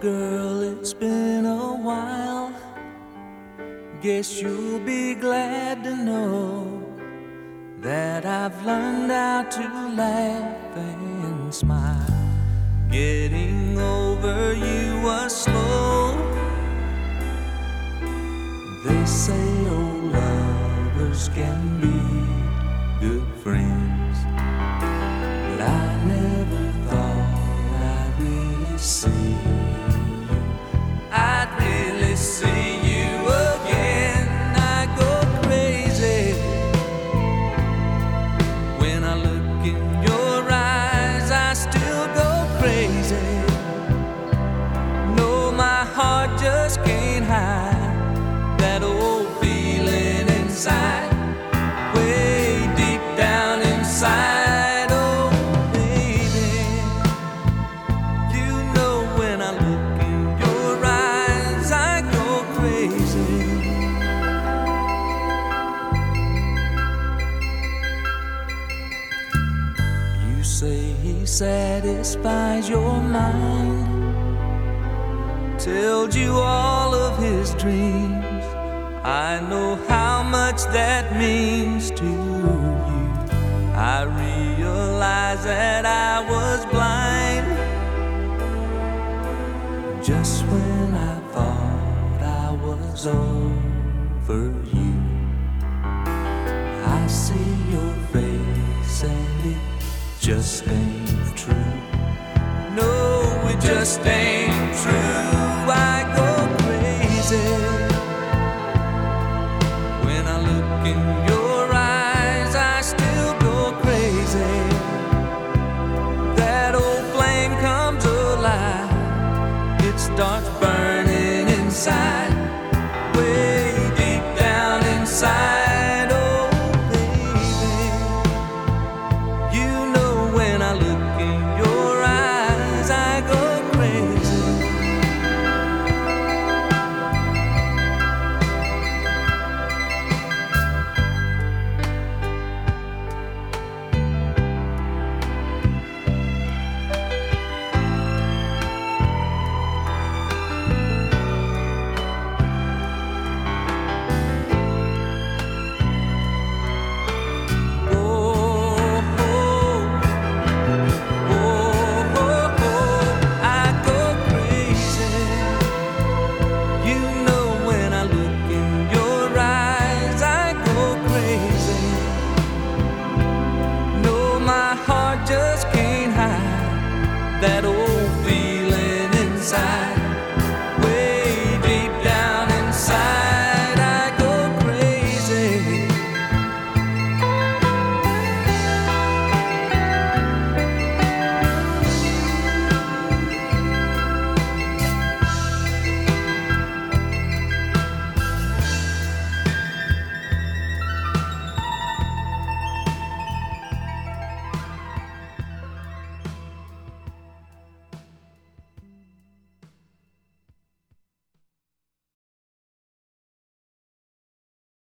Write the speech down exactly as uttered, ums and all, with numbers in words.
girl, it's been a while. Guess you'll be glad to know that I've learned how to laugh and smile. Getting over you was slow. They say old lovers can be good friends, but I never thought I'd really see you. I'd really see you again. I go crazy when I look in your eyes. I still go crazy. No, my heart just can't hide that old feeling inside, way deep down inside. Oh, baby, you know when I look in your eyes, I go crazy. You say he satisfies your mind, tells you all of his dreams. I know how much that means to you. I realize that I was blind just when I thought I was over you. I see your face and it just ain't true. No, it just ain't true.